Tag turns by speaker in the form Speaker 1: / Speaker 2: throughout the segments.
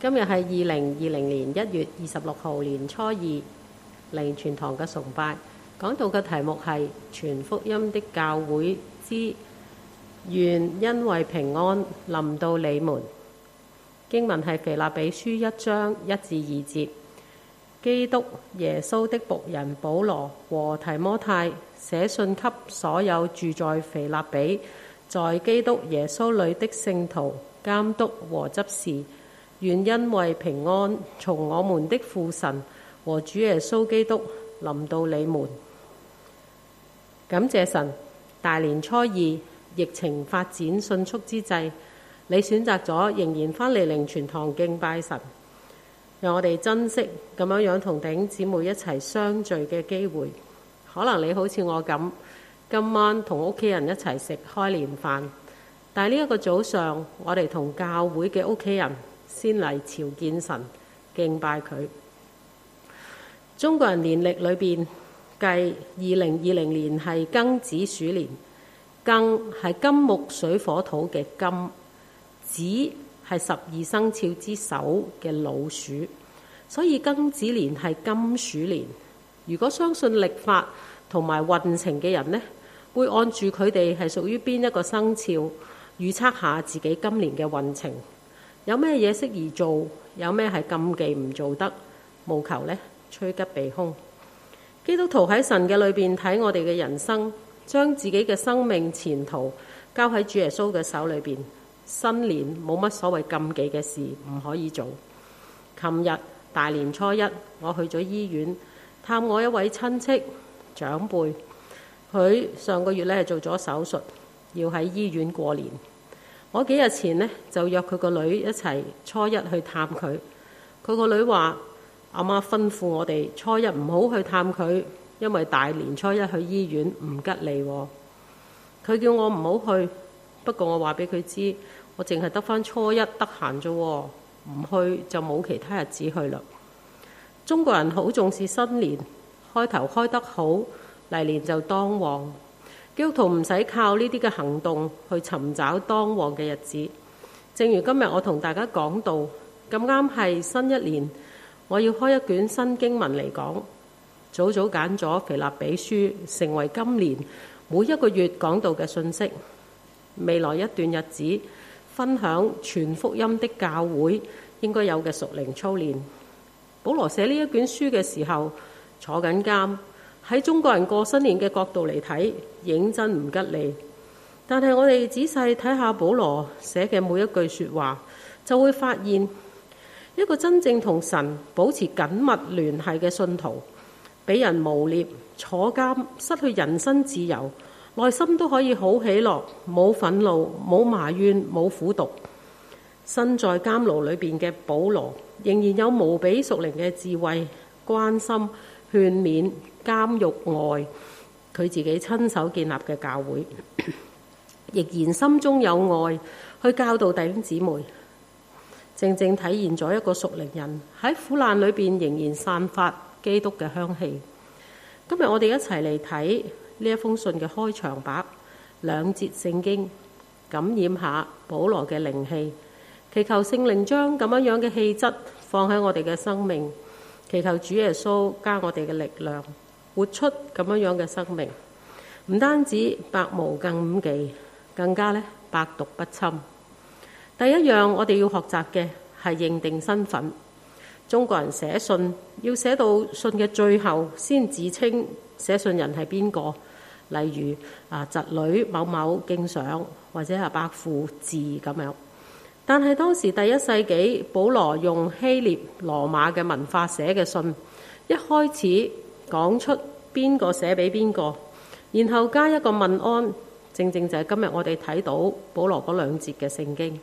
Speaker 1: 今日係2020年1月26號年初二，靈全堂嘅崇拜。講道嘅題目係傳福音的教會之願恩惠平安臨到你們。經文係腓立比書1章1至2節。基督耶穌的僕人保羅和提摩太寫信給所有住在腓立比，在基督耶穌裏的聖徒、監督和執事，願恩惠平安從我們的父神和主耶穌基督臨到你們。感謝神，大年初二，疫情發展迅速之際，你選擇咗仍然返嚟靈全堂敬拜神，讓我哋珍惜咁樣同弟兄姊妹一齊相聚嘅機會。可能你好似我咁，今晚同屋企人一齊食開年飯，但係呢一個早上，我哋同教會嘅屋企人先嚟朝見神，敬拜佢。中國人年曆裏邊計2020年係庚子鼠年，庚係金木水火土嘅金，子係12生肖之首嘅老鼠，所以庚子年係金鼠年。如果相信曆法同埋運程嘅人呢，會按住佢哋係屬於邊一個生肖，預測下自己今年嘅運程，有咩嘢適宜做，有咩係禁忌唔做得，務求呢趨吉避凶。基督徒喺神嘅裏邊睇我哋嘅人生，將自己嘅生命前途交喺主耶穌嘅手裏邊。新年冇乜所謂禁忌嘅事唔可以做。琴日大年初一，我去咗醫院探我一位親戚長輩，佢上個月咧做咗手術，要喺醫院過年。我幾日前呢，就約佢個女一齊初一去探佢。佢個女話：阿媽吩咐我哋初一唔好去探佢，因為大年初一去醫院唔吉利喎。佢叫我唔好去，不過我話俾佢知，我淨係得返初一得閒啫，唔去就冇其他日子去啦。中國人好重視新年，開頭開得好，嚟年就當旺。基督徒唔使靠呢啲嘅行動去尋找當旺嘅日子。正如今日我同大家講到，咁啱係新一年，我要開一卷新經文嚟講。早早揀咗腓立比書成為今年每一個月講道嘅信息。未來一段日子分享傳福音的教會應該有嘅屬靈操練。保羅寫呢一卷書嘅時候坐緊監，喺中國人過新年嘅角度嚟睇，認真唔吉利。但係我哋仔細睇下保羅寫嘅每一句說話，就會發現一個真正同神保持緊密聯繫嘅信徒，俾人誣衊、坐監、失去人身自由，內心都可以好喜樂，冇憤怒、冇埋怨、冇苦毒。身在監牢裏邊嘅保羅，仍然有無比屬靈嘅智慧、關心、勸勉、監獄外佢自己親手建立嘅教會，亦然心中有愛去教導弟兄姊妹，正正體現咗一個屬靈人喺苦難裏邊仍然散發基督嘅香氣。今日我哋一齊嚟睇呢一封信嘅開場白，2節聖經，感染下保羅嘅靈氣，祈求聖靈將咁樣嘅氣質放喺我哋嘅生命，祈求主耶穌加我哋嘅力量，活出咁樣嘅生命。唔單止百無禁忌，更加百毒不侵。第一樣我哋要學習嘅係認定身份。中國人寫信要寫到信嘅最後先自稱寫信人係邊個，例如侄女某某敬上，或者伯父字咁樣。但係當時第一世紀，保羅用希臘羅馬嘅文化寫嘅信，一開始講出邊個寫俾邊個，然後加一個問安，正正就係今日我哋睇到保羅嗰2節嘅聖經。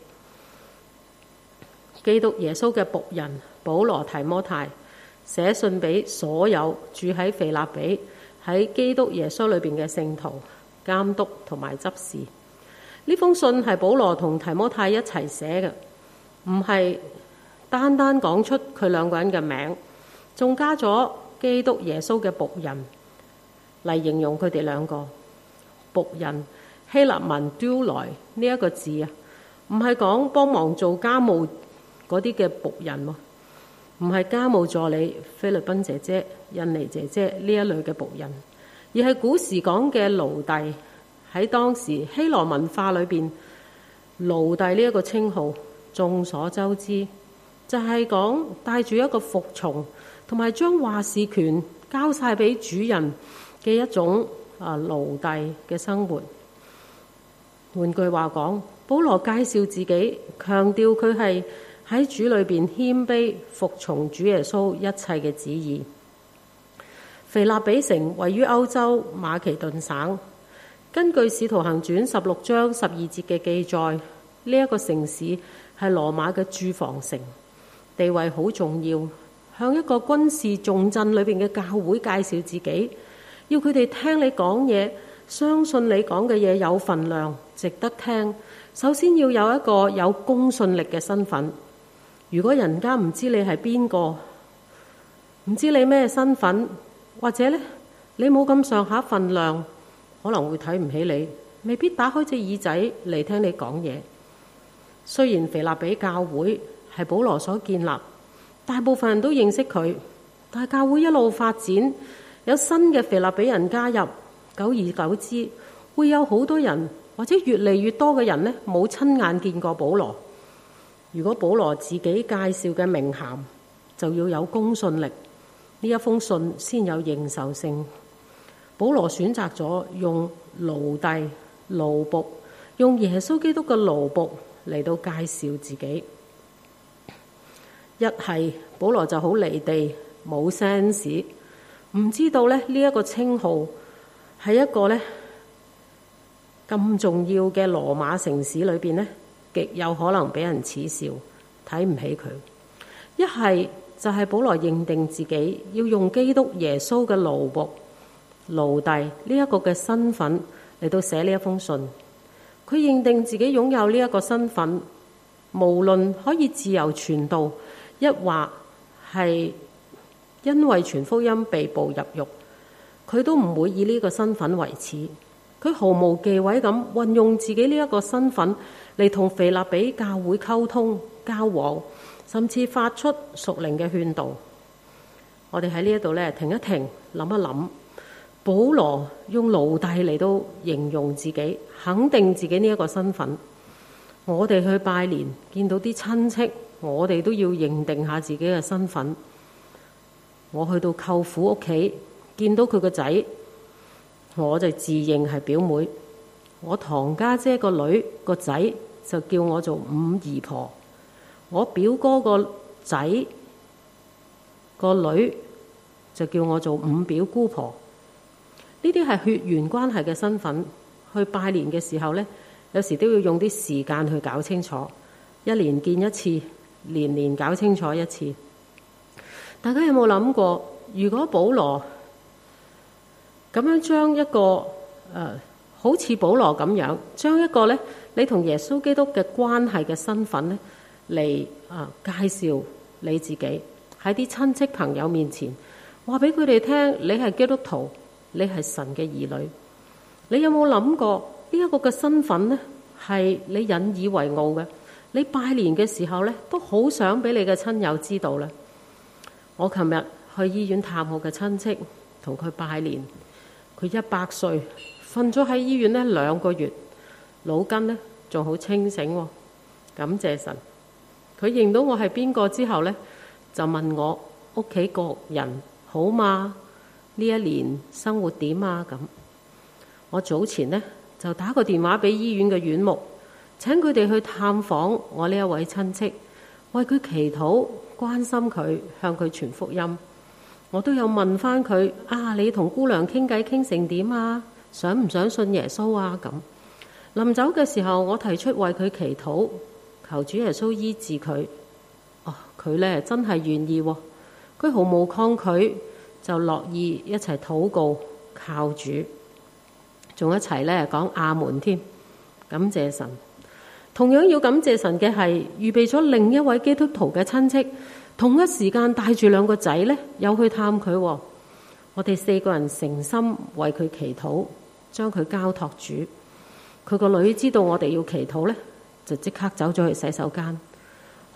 Speaker 1: 基督耶穌嘅僕人保羅提摩太寫信俾所有住喺腓立比喺基督耶穌裏邊嘅聖徒、監督同埋執事。呢封信係保羅同提摩太一齊寫嘅，唔係單單講出佢2個人嘅名，仲加咗基督耶穌嘅僕人嚟形容佢哋2個。僕人希臘文 doulos 呢一個字啊，唔係講幫忙做家務嗰啲嘅僕人喎，唔係家務助理、菲律賓姐姐、印尼姐姐呢一類嘅僕人，而係古時講嘅奴隸。喺當時希羅文化裏邊，奴隸呢一個稱號眾所周知，就係講帶住一個服從同埋將話事權交晒俾主人嘅一種奴隸嘅生活。換句話講，保羅介紹自己，強調佢係喺主裏邊謙卑服從主耶穌一切嘅旨意。腓立比城位於歐洲馬其頓省。根據《使徒行傳》16章12節嘅記載，呢一個城市係羅馬嘅駐防城，地位好重要。向一個軍事重鎮裏邊嘅教會介紹自己，要佢哋聽你講嘢，相信你講嘅嘢有份量，值得聽。首先要有一個有公信力嘅身份。如果人家唔知你係邊個，唔知你咩身份，或者呢，你冇咁上下份量，可能會睇唔起你，未必打開隻耳仔嚟聽你講嘢。雖然腓立比教會係保羅所建立，大部分人都認識佢，但係教會一路發展，有新嘅腓立比人加入，久而久之，會有好多人或者越嚟越多嘅人呢，冇親眼見過保羅。如果保羅自己介紹嘅名銜就要有公信力，呢一封信先有認受性。保羅選擇咗用奴隸、奴僕，用耶穌基督嘅奴僕嚟到介紹自己。一係保羅就好離地，冇 sense， 唔知道咧呢一個稱號係一個咧咁重要嘅羅馬城市裏邊咧，極有可能俾人恥笑，睇唔起佢。一係就係保羅認定自己要用基督耶穌嘅奴僕、奴隸呢一個嘅身份嚟到寫呢一封信。佢認定自己擁有呢一個身份，無論可以自由傳道，一或係因為傳福音被捕入獄，佢都唔會以呢個身份為恥。佢毫無忌諱咁運用自己呢一個身份嚟同腓立比教會溝通交往，甚至發出屬靈嘅勸導。我哋喺呢一度咧停一停，諗一諗，保羅用奴隸嚟到形容自己，肯定自己呢一個身份。我哋去拜年見到啲親戚，我哋都要認定下自己嘅身份。我去到舅父屋企見到佢個仔，我就自認係表妹。我堂家姐個女個仔就叫我做五姨婆。我表哥個仔個女就叫我做五表姑婆。呢啲係血緣關係嘅身份。去拜年嘅時候呢，有時都要用啲時間去搞清楚，一年見一次，年年搞清楚一次。大家有冇諗過，如果保羅咁樣將一個好似保羅咁樣將一個呢你同耶穌基督嘅關係嘅身份呢嚟介紹你自己，喺啲親戚朋友面前話俾佢哋聽，你係基督徒，你係神嘅兒女。你有冇諗過呢一個嘅身份呢係你引以為傲嘅？你拜年嘅時候呢都好想俾你嘅親友知道咧。我琴日去醫院探我嘅親戚，同佢拜年。佢100歲，瞓咗喺醫院呢2個月，腦筋呢仲好清醒喎。感謝神。佢認到我係邊個之後呢，就問我屋企個人好嗎？呢一年生活點啊？咁我早前呢就打個電話俾醫院嘅院牧，請佢哋去探訪我呢一位親戚，為佢祈禱，關心佢，向佢傳福音。我都有問翻佢你同姑娘傾偈傾成點啊？想唔想信耶穌啊？咁臨走嘅時候，我提出為佢祈禱，求主耶穌醫治佢。佢呢真係願意喎，佢毫無抗拒，就樂意一齊禱告靠主，仲一齊呢講阿門添。感謝神。同樣要感謝神嘅係預備咗另一位基督徒嘅親戚，同一時間帶住2個仔呢，有去探佢。我哋4個人誠心為佢祈禱，將佢交託主。佢個女知道我哋要祈禱呢，就即刻走咗去洗手間。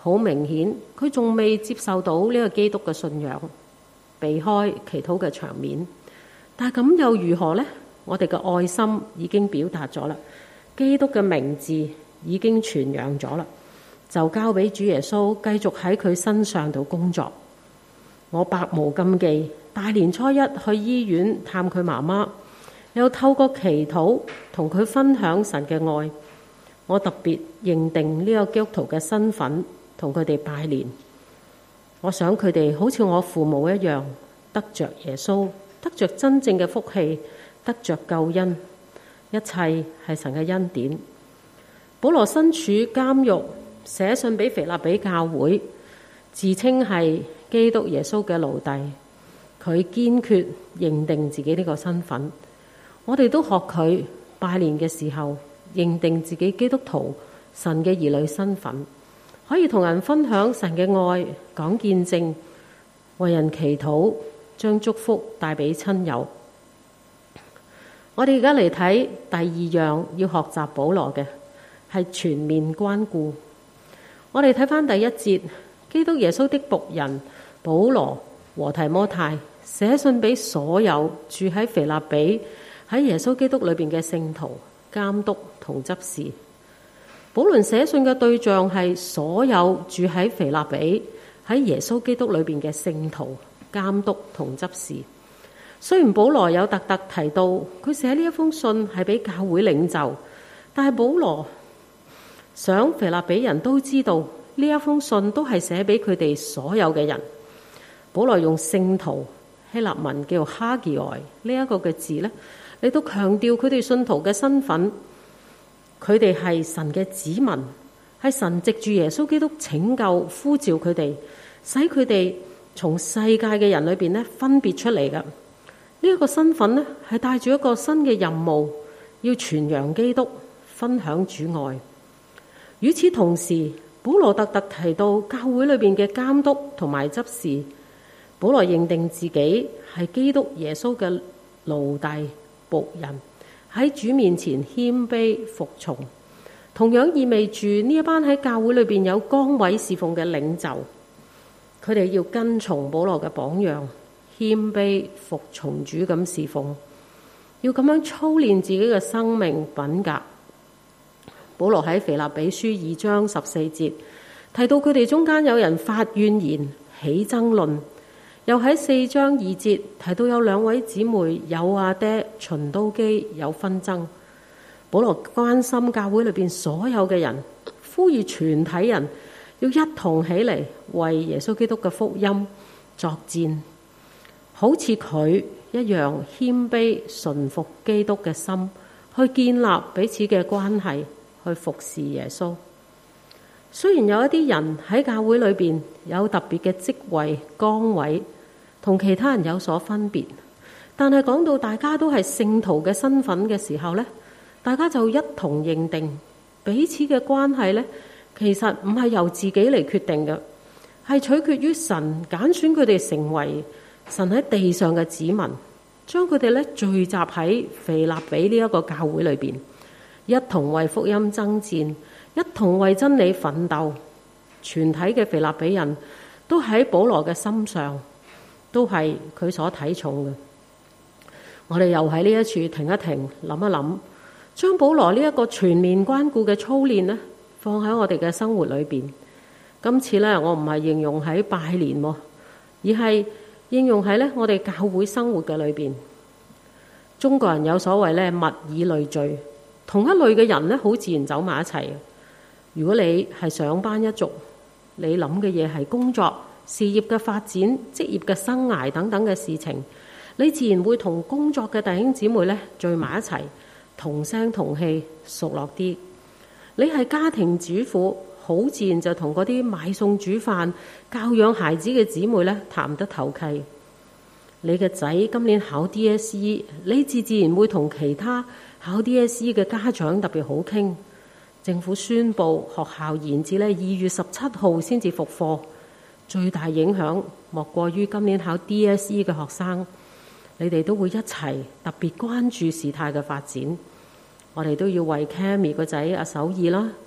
Speaker 1: 好明顯佢仲未接受到呢個基督嘅信仰，避開祈禱嘅場面。但係咁又如何呢？我哋嘅愛心已經表達咗啦，基督嘅名字已經傳揚咗啦，就交俾主耶穌繼續喺佢身上度工作。我百無禁忌，大年初一去醫院探佢媽媽，又透過祈禱同佢分享神嘅愛。我特別認定呢個基督徒嘅身份，同佢哋拜年。我想佢哋好似我父母一樣，得着耶穌，得着真正嘅福氣，得着救恩，一切係神嘅恩典。保羅身處監獄，寫信俾腓立比教會，自稱係基督耶穌嘅奴隸。佢堅決認定自己呢個身份。我哋都學佢拜年嘅時候，認定自己基督徒神嘅兒女身份，可以同人分享神嘅愛，講見證，為人祈禱，將祝福帶俾親友。我哋而家嚟睇第二樣要學習保羅嘅，係全面關顧。我哋睇返第一節，基督耶穌的僕人保羅和提摩太寫信俾所有住喺腓立比喺耶穌基督裏邊嘅聖徒、監督同執事。保羅寫信嘅對象係所有住喺腓立比喺耶穌基督裏邊嘅聖徒、監督同執事。雖然保羅有特提到佢寫呢一封信係俾教會領袖，但係保羅想腓立比人都知道呢一封信都係寫俾佢哋所有嘅人。保羅用聖徒希臘文叫哈基愛呢一個嘅字呢，嚟到強調佢哋信徒嘅身份。佢哋係神嘅子民，係神藉住耶穌基督拯救呼召佢哋，使佢哋從世界嘅人裏邊呢分別出嚟噶。呢一個身份呢，係帶住一個新嘅任務，要傳揚基督，分享主愛。與此同時，保羅特提到教會裏邊嘅監督同埋執事。保羅認定自己係基督耶穌嘅奴隸僕人，喺主面前謙卑服從，同樣意味住呢一班喺教會裏邊有崗位侍奉嘅領袖，佢哋要跟從保羅嘅榜樣，謙卑服從主咁侍奉，要咁樣操練自己嘅生命品格。保羅喺腓立比書2章14節提到佢哋中間有人發怨言，起爭論。又喺4章2節提到有2位姊妹友亞爹、循都基有紛爭。保羅關心教會裏邊所有嘅人，呼籲全體人要一同起嚟為耶穌基督嘅福音作戰，好似佢一樣謙卑順服基督嘅心，去建立彼此嘅關係，去服侍耶穌。雖然有一啲人喺教會裏邊有特別嘅職位崗位，同其他人有所分別，但係講到大家都係聖徒嘅身份嘅時候呢，大家就一同認定彼此嘅關係呢，其實唔係由自己嚟決定嘅，係取決於神揀選佢哋成為神喺地上嘅子民，將佢哋呢聚集喺腓立比呢一個教會裏邊，一同為福音爭戰，一同為真理奮鬥。全體嘅腓立比人都喺保羅嘅心上，都係佢所睇重嘅。我哋又喺呢一處停一停，諗一諗，將保羅呢一個全面關顧嘅操練呢，放喺我哋嘅生活裏邊。今次呢，我唔係應用喺拜年，而係應用喺呢我哋教會生活嘅裏邊。中國人有所謂呢物以類聚，同一類嘅人呢，好自然走埋一齊。如果你係上班一族，你諗嘅嘢係工作、事業嘅發展、職業嘅生涯等等嘅事情，你自然會同工作嘅弟兄姊妹呢聚埋一齊，同聲同氣，熟絡啲。你係家庭主婦，好自然就同嗰啲買餸煮飯、教養孩子嘅姊妹呢談得投契。你嘅仔今年考 DSE， 你自然會同其他考 DSE 嘅家長特別好傾。政府宣布學校延至2月17號先至復課，最大影響莫過於今年考 DSE 嘅學生，你哋都會一齊特別關注事態嘅發展。我哋都要為 Cammy 個仔阿首爾啦，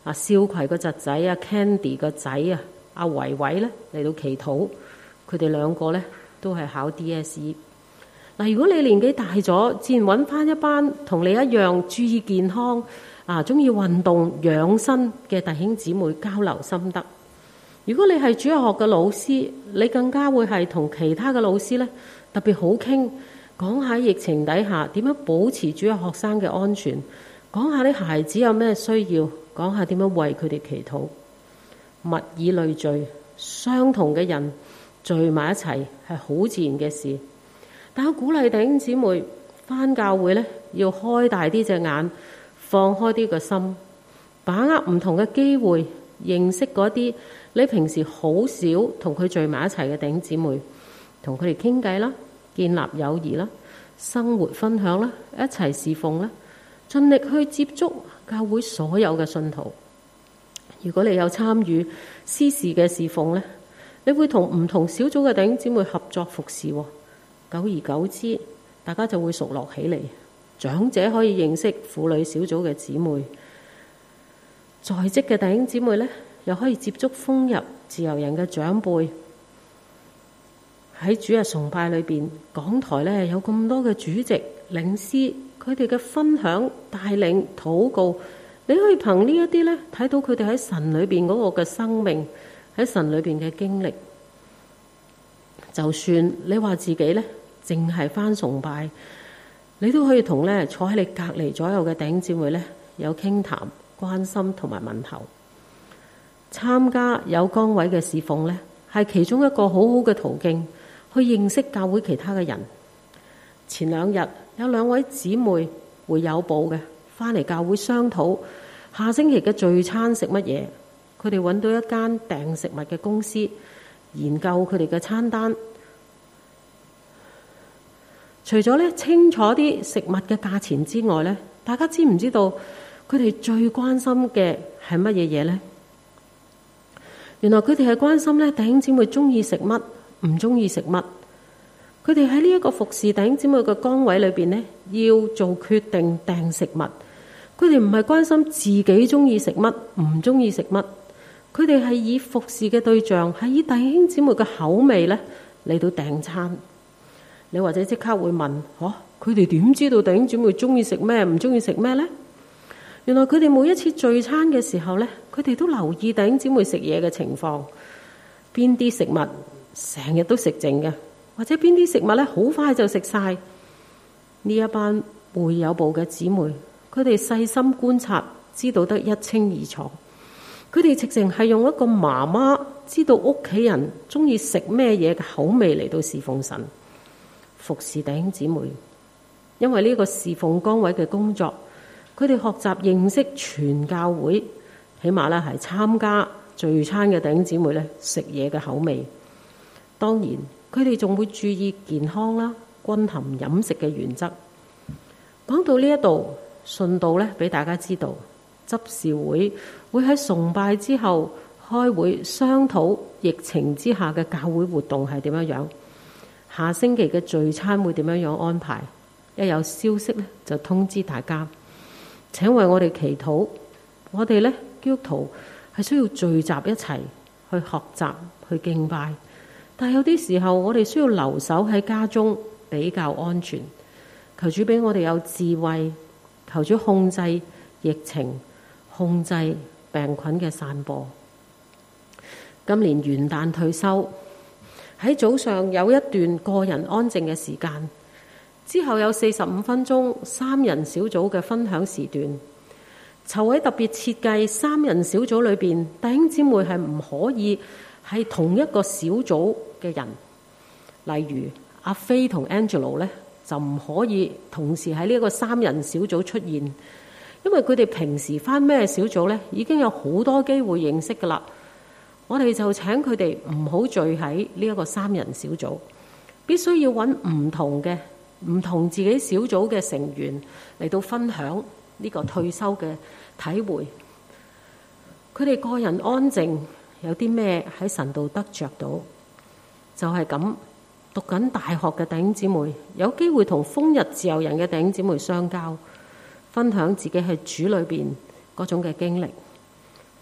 Speaker 1: 少葵個侄仔啊 Candy 個仔啊阿維維咧嚟到祈禱，佢哋兩個咧都係考 DSE。嗱，如果你年紀大咗，自然揾翻一班同你一樣注意健康中意運動養生嘅弟兄姊妹交流心得。如果你係主日學嘅老師，你更加會係同其他嘅老師咧特別好傾，講下疫情底下點樣保持主日學生嘅安全，講下啲孩子有咩需要，講下點樣為佢哋祈禱。物以類聚，相同嘅人聚埋一齊係好自然嘅事。但我鼓勵弟兄姊妹返教會咧，要開大啲隻眼，放開啲個心，把握唔同嘅機會，認識嗰啲你平時好少同佢聚埋一齊嘅弟兄姊妹，同佢哋傾偈啦，建立友誼啦，生活分享啦，一齊侍奉啦，盡力去接觸教會所有嘅信徒。如果你有參與司事嘅侍奉咧，你會同唔同小組嘅弟兄姊妹合作服侍，久而久之，大家就會熟絡起嚟。長者可以認識婦女小組嘅姊妹，在職嘅弟兄姊妹咧，又可以接觸封入自由人嘅長輩。喺主日崇拜裏邊，講台咧有咁多嘅主席、領詩，佢哋嘅分享、帶領、禱告，你可以憑呢一啲咧睇到佢哋喺神裏邊嗰個嘅生命，喺神裏邊嘅經歷。就算你話自己咧淨係返崇拜，你都可以同咧坐喺你隔離左右嘅弟兄姊妹咧有傾談、關心同埋問候。參加有崗位嘅侍奉咧，係其中一個好好嘅途徑，去認識教會其他嘅人。前兩日有2位姊妹會友報嘅返嚟教會商討下星期嘅聚餐食乜嘢。佢哋揾到一間訂食物嘅公司，研究佢哋嘅餐單。除咗咧清楚啲食物嘅價錢之外咧，大家知唔知道佢哋最關心嘅係乜嘢嘢咧？原來佢哋係關心咧弟兄姊妹中意食乜，唔中意食乜。佢哋喺呢一個服侍弟兄姊妹嘅崗位裏邊咧，要做決定訂食物。佢哋唔係關心自己中意食乜，唔中意食乜。佢哋係以服侍嘅對象，係以弟兄姊妹嘅口味咧嚟到訂餐。你或者即刻會問：佢哋點知道弟兄姊妹中意食咩，唔中意食咩呢？原來佢哋每一次聚餐嘅時候咧，佢哋都留意弟兄姊妹食嘢嘅情況，邊啲食物成日都食剩嘅，或者邊啲食物咧好快就食晒。呢一班會友部嘅姊妹，佢哋細心觀察，知道得一清二楚。佢哋直情係用一個媽媽知道屋企人中意食咩嘢嘅口味嚟到侍奉神，服侍弟兄姊妹。因為呢個侍奉崗位嘅工作，佢哋學習認識全教會，起碼咧係參加聚餐嘅弟兄姊妹咧食嘢嘅口味。當然佢哋仲會注意健康啦、均衡飲食嘅原則。講到呢一度，順道咧俾大家知道，執事會喺崇拜之後開會商討疫情之下嘅教會活動係點樣樣，下星期嘅聚餐會點樣樣安排。一有消息咧就通知大家。請為我哋祈禱。我哋咧基督徒係需要聚集一齊去學習、去敬拜，但係有啲時候我哋需要留守喺家中比較安全。求主俾我哋有智慧，求主控制疫情，控制病菌嘅散播。今年元旦退休，喺早上有一段個人安靜嘅時間，之後有45分鐘3人小組嘅分享時段。籌委特別設計3人小組裏邊，弟兄姊妹係唔可以係同一個小組嘅人。例如阿飛同 Angelo 咧，就唔可以同時喺呢一個3人小組出現，因為佢哋平時返咩小組咧，已經有好多機會認識噶啦。我哋就請佢哋唔好聚喺呢一個3人小組，必須要揾唔同自己小組嘅成員嚟到分享呢個退休嘅體會。佢哋個人安靜，有啲咩喺神度得着到，就係咁。讀緊大學嘅弟兄姊妹有機會同豐日自由人嘅弟兄姊妹相交，分享自己喺主裏邊嗰種嘅經歷。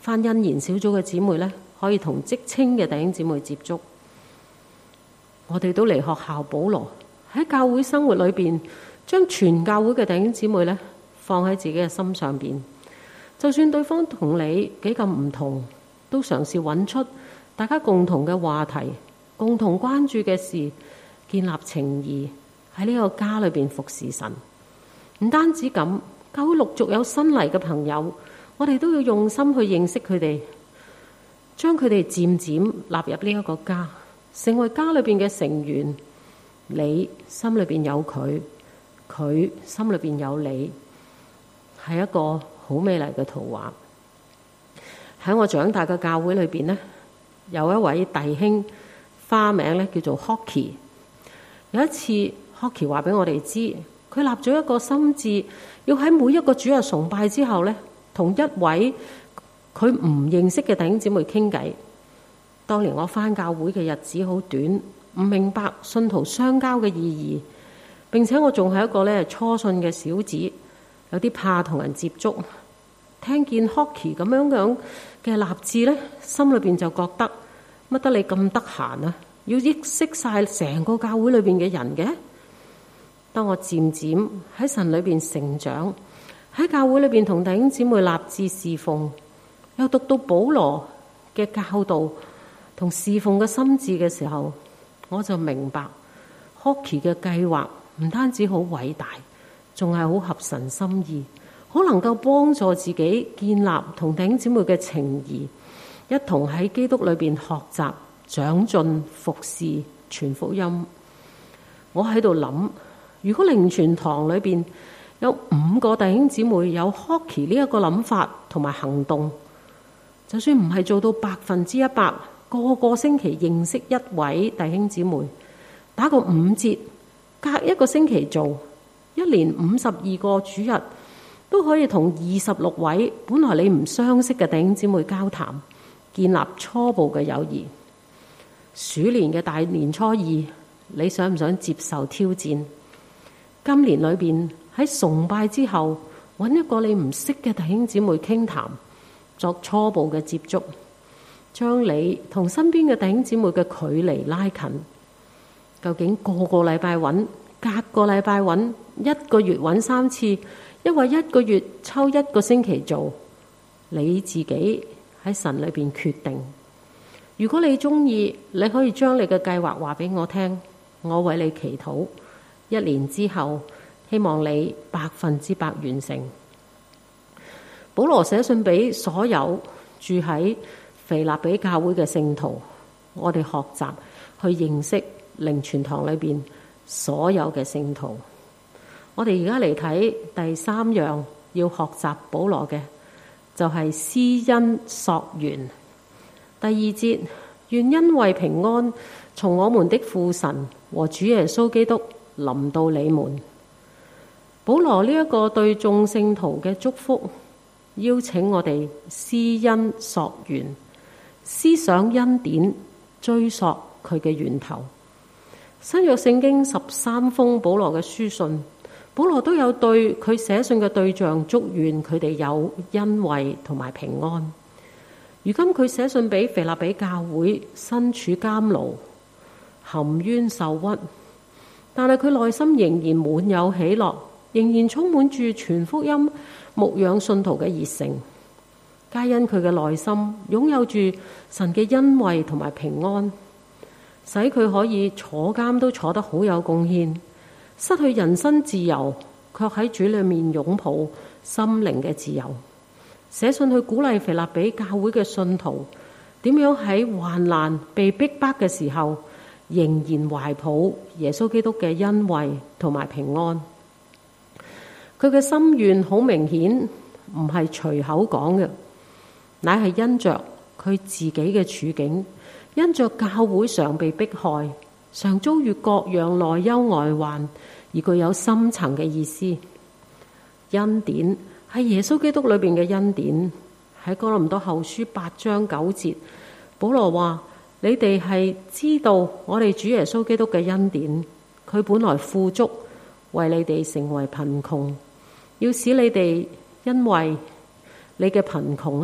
Speaker 1: 返恩言小組嘅姊妹呢，可以同職青嘅弟兄姊妹接觸。我哋都嚟學校保羅喺教會生活裏邊，將全教會嘅弟兄姊妹呢放喺自己嘅心上邊。就算對方同你幾咁唔同，都嘗試揾出大家共同嘅話題、共同關注嘅事，建立情誼，喺呢個家裏邊服侍神。唔單止咁，教會陸續有新嚟嘅朋友，我哋都要用心去認識佢哋，將佢哋漸漸納入呢一個家，成為家裏邊嘅成員。你心裏邊有佢，佢心裏邊有你，係一個好美麗嘅圖畫。喺我長大嘅教會裏邊呢，有一位弟兄，花名呢叫做 Hockey。有一次 Hockey 話俾我哋知，佢立咗一個心志，要喺每一個主日崇拜之後呢，同一位佢唔認識嘅弟兄姊妹傾偈。當年我返教會嘅日子好短，唔明白信徒相交嘅意義，並且我仲係一個初信嘅小子，有啲怕同人接觸。聽見 Hockey 咁樣嘅立志呢，心裏邊就覺得乜得你咁得閒啊？要認識晒成個教會裏邊嘅人嘅。當我漸漸喺神裏邊成長，喺教會裏邊同弟兄姊妹立志侍奉，又讀到保羅嘅教導同侍奉嘅心志嘅時候，我就明白 Hockey 嘅計劃唔單止好偉大，仲係好合神心意，好能夠幫助自己建立同弟兄姊妹嘅情誼，一同喺基督裏邊學習、長進、服侍、傳福音。我喺度諗，如果靈傳堂裏邊有5個弟兄姊妹有 Hockey 呢一個諗法同埋行動，就算唔係做到100%，個個星期認識一位弟兄姊妹，打個5折，隔1個星期做，1年52個主日，都可以同26位本來你唔相識嘅弟兄姊妹交談，建立初步嘅友誼。鼠年嘅大年初二，你想唔想接受挑戰？今年裏邊喺崇拜之後，揾一個你唔識嘅弟兄姊妹傾談，作初步嘅接觸，將你同身邊嘅弟兄姊妹嘅距離拉近。究竟個禮拜揾，隔個禮拜揾，1個月揾3次，抑或1個月抽1個星期做，你自己喺神裏邊決定。如果你中意，你可以將你嘅計劃話俾我聽，我為你祈禱。1年之後，希望你100%完成。保羅寫信俾所有住喺腓立比教會嘅聖徒，我哋學習去認識靈傳堂裏邊所有嘅聖徒。我哋而家嚟睇第3樣要學習保羅嘅，就係施恩溯源。第2節，願恩惠平安從我們的父神和主耶穌基督臨到你們。保羅呢一個對眾聖徒嘅祝福，邀請我哋施恩溯源，思想恩典，追溯佢嘅源頭。新約聖經13封保羅嘅書信，保羅都有對佢寫信嘅對象祝願佢哋有恩惠同埋平安。如今佢寫信俾腓立比教會，身處監牢，含冤受屈，但係佢內心仍然滿有喜樂，仍然充滿住傳福音、牧養信徒嘅熱誠。皆因佢嘅內心擁有住神嘅恩惠同埋平安，使佢可以坐監都坐得好有貢獻，失去人身自由，卻喺主裏面擁抱心靈嘅自由。寫信去鼓勵腓立比教會嘅信徒，點樣喺患難被逼迫嘅時候，仍然懷抱耶穌基督嘅恩惠同埋平安。佢嘅心願好明顯，唔係隨口講嘅，乃係因着佢自己嘅處境，因着教會常被迫害，常遭遇各樣內憂外患，而具有深層嘅意思。恩典係耶穌基督裏邊嘅恩典。喺哥林多後書8章9節，保羅話：你哋係知道我哋主耶穌基督嘅恩典，佢本來富足，為你哋成為貧窮，要使你哋因為你嘅貧窮呢，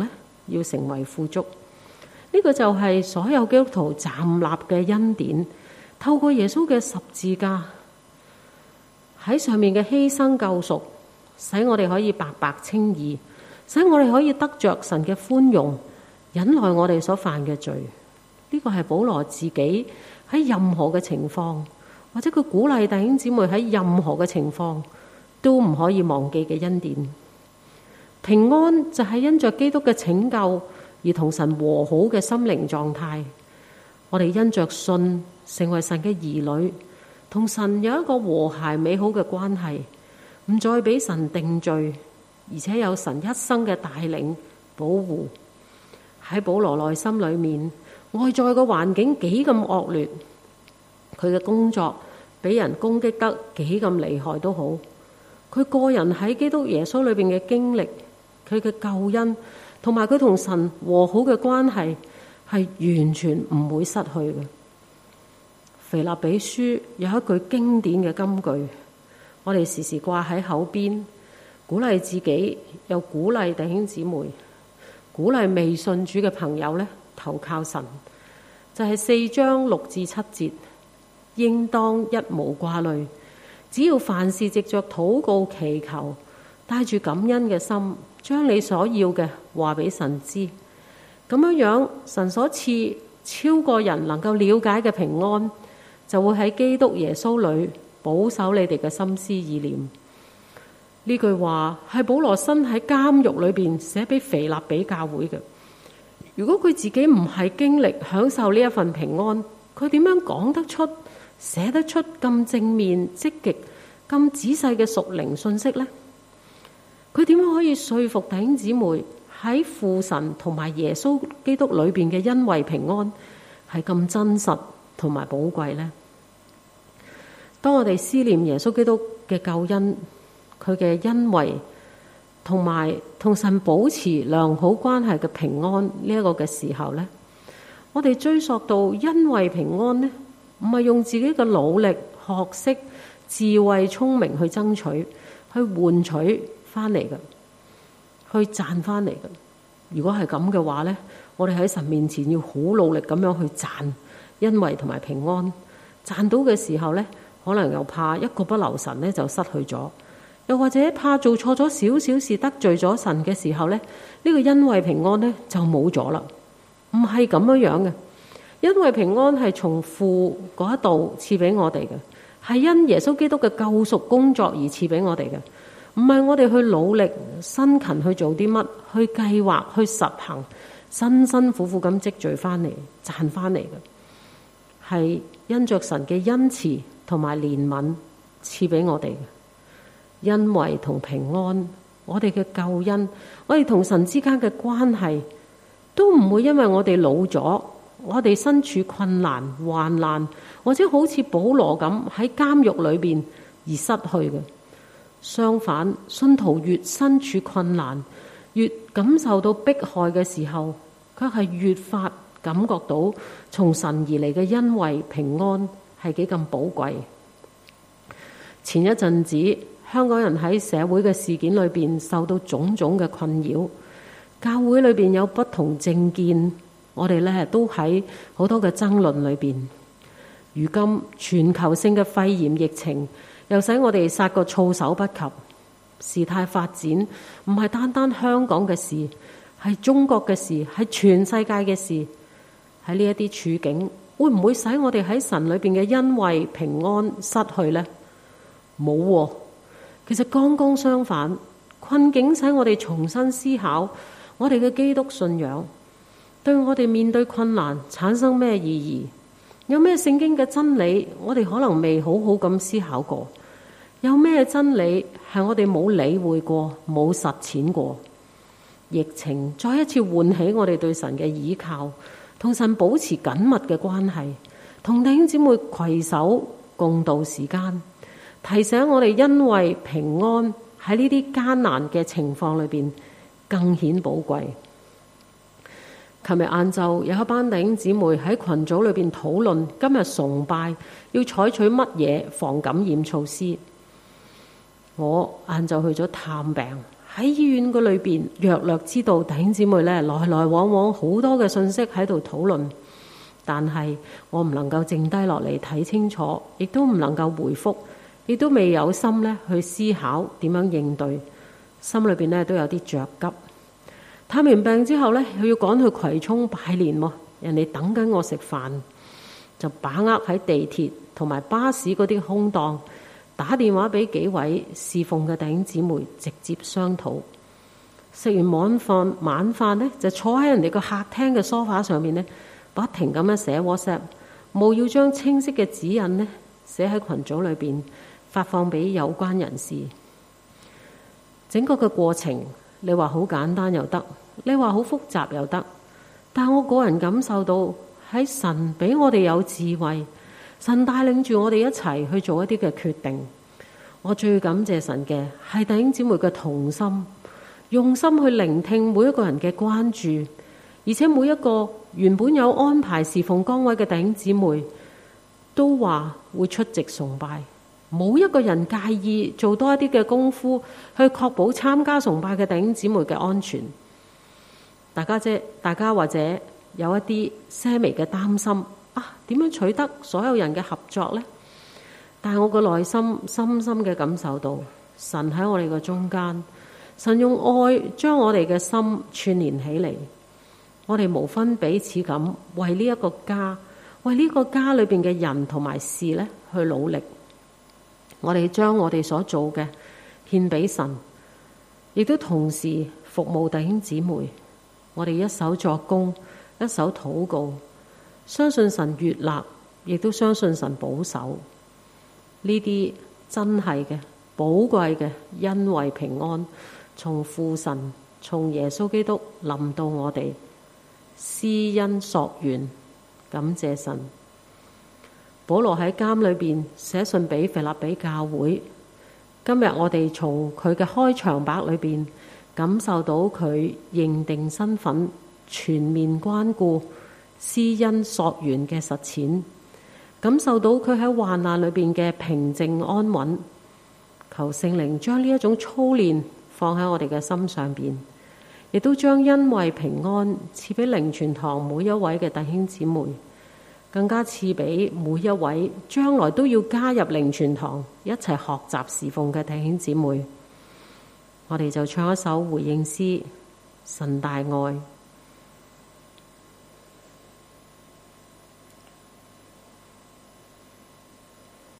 Speaker 1: 要成為富足。呢個就係所有基督徒站立嘅恩典，透過耶穌嘅十字架喺上面嘅犧牲救贖，使我哋可以白白稱義，使我哋可以得着神嘅寬容，忍耐我哋所犯嘅罪。呢個係保羅自己喺任何嘅情況，或者佢鼓勵弟兄姊妹喺任何嘅情況都唔可以忘記嘅恩典。平安就係因着基督嘅拯救而同神和好嘅心靈狀態。我哋因着信成為神嘅兒女，同神有一個和諧美好嘅關係，唔再俾神定罪，而且有神一生嘅帶領保護。喺保羅內心裏面，外在嘅環境幾咁惡劣，佢嘅工作俾人攻擊得幾咁厲害都好，佢個人喺基督耶穌裏邊嘅經歷，佢嘅救恩同埋佢同神和好嘅關係係完全唔會失去嘅。腓立比書有一句經典嘅金句，我哋時時掛喺口邊，鼓勵自己又鼓勵弟兄姊妹，鼓勵未信主嘅朋友呢，投靠神。就係4章6至7節，應當一無掛慮，只要凡事藉着禱告祈求，帶住感恩嘅心，將你所要嘅話俾神知。咁樣神所賜超過人能夠了解嘅平安，就會喺基督耶穌裏保守你哋嘅心思意念。呢句話係保羅身喺監獄裏邊寫俾腓立比教會嘅。如果佢自己唔係經歷享受呢一份平安，佢點樣講得出寫得出咁正面積極咁仔細嘅屬靈信息呢？佢點樣可以說服弟兄姊妹喺父神同埋耶穌基督裏邊嘅恩惠平安係咁真實同埋寶貴呢？當我哋思念耶穌基督嘅救恩，佢嘅恩惠同埋同神保持良好關係嘅平安呢一個嘅時候呢，我哋追溯到恩惠平安呢，唔係用自己嘅努力、學識、智慧、聰明去爭取、去換取翻嚟嘅，去賺翻嚟嘅。如果係咁嘅話呢，我哋喺神面前要好努力咁樣去賺恩惠同埋平安。賺到嘅時候呢，可能又怕一個不留神呢就失去咗。又或者怕做錯咗少少事得罪咗神嘅時候呢，呢個恩惠平安呢就冇咗啦。唔係咁樣嘅，恩惠平安係從父嗰一度賜俾我哋嘅，係因耶穌基督嘅救贖工作而賜俾我哋嘅，唔係我哋去努力辛勤去做啲乜，去計劃去實行，辛辛苦苦咁積聚翻嚟賺翻嚟嘅，係因着神嘅恩慈同埋憐憫賜俾我哋嘅。恩惠同平安，我哋嘅救恩，我哋同神之間嘅關係，都唔會因為我哋老咗，我哋身處困難患難，或者好似保羅咁喺監獄裏邊而失去嘅。相反，信徒越身處困難，越感受到迫害嘅時候，卻係越發感覺到從神而嚟嘅恩惠平安係幾咁寶貴。前一陣子，香港人喺社會嘅事件裏邊受到種種嘅困擾，教會裏邊有不同政見，我哋呢都喺好多嘅爭論裏邊。如今全球性嘅肺炎疫情又使我哋殺個措手不及，事態發展唔係單單香港嘅事，係中國嘅事，係全世界嘅事。喺呢一啲處境，會唔會使我哋喺神裏邊嘅恩惠平安失去呢？冇喎。其實剛剛相反，困境使我哋重新思考我哋嘅基督信仰，對我哋面對困難產生咩意義？有咩聖經嘅真理我哋可能未好好咁思考過？有咩真理係我哋冇理會過、冇實踐過？疫情再一次喚起我哋對神嘅倚靠，同神保持緊密嘅關係，同弟兄姊妹攜手共度時間，提醒我哋恩惠平安喺呢啲艱難嘅情況裏邊更顯寶貴。琴日晏晝有一班弟兄姊妹喺群組裏邊討論今日崇拜要採取乜嘢防感染措施。我晏晝去咗探病， 喺醫院嘅裏邊，略略知道弟兄姊妹咧來來往往好多嘅信息喺度討論，但係我唔能夠靜低落嚟睇清楚，亦都唔能夠回覆，亦都未有心咧去思考點樣應對，心裏邊咧都有啲着急。探完病之後咧，佢要趕去葵涌拜年喎，人哋等緊我食飯，就把握喺地鐵同埋巴士嗰啲空檔，打電話俾幾位侍奉嘅弟兄姊妹，直接商討。食完晚飯呢，就坐喺人哋個客廳嘅梳化上面呢，不停咁樣寫 WhatsApp， 務要將清晰嘅指引呢寫喺群組裏邊，發放俾有關人士。整個嘅過程，你話好簡單又得，你話好複雜又得，但我個人感受到喺神俾我哋有智慧，神帶領住我哋一齊去做一啲嘅決定。我最感謝神嘅係弟兄姊妹嘅同心，用心去聆聽每一個人嘅關注，而且每一個原本有安排侍奉崗位嘅弟兄姊妹都話會出席崇拜，冇一個人介意做多一啲嘅功夫去確保參加崇拜嘅弟兄姊妹嘅安全。大家或者有一啲些微嘅擔心啊，點樣取得所有人嘅合作呢？但係我個內心深深嘅感受到，神喺我哋嘅中間，神用愛將我哋嘅心串連起嚟，我哋無分彼此咁為呢一個家，為呢個家裏邊嘅人同埋事呢去努力。我哋將我哋所做嘅獻俾神，亦都同時服務弟兄姊妹。我哋一手作工，一手禱告，相信神悅納，亦都相信神保守。呢啲真係嘅寶貴嘅恩惠平安，從父神，從耶穌基督臨到我哋，施恩溯源，感謝神。保羅喺監裏邊寫信俾腓立比教會，今日我哋從佢嘅開場白裏邊感受到佢認定身份、全面關顧、施恩溯源嘅實踐，感受到佢喺患難裏邊嘅平靜安穩。求聖靈將呢一種操練放喺我哋嘅心上邊，亦都將恩惠平安賜俾靈傳堂每一位嘅弟兄姊妹，更加賜俾每一位將來都要加入靈傳堂一齊學習侍奉嘅弟兄姊妹。我哋就唱一首回應詩，神大愛。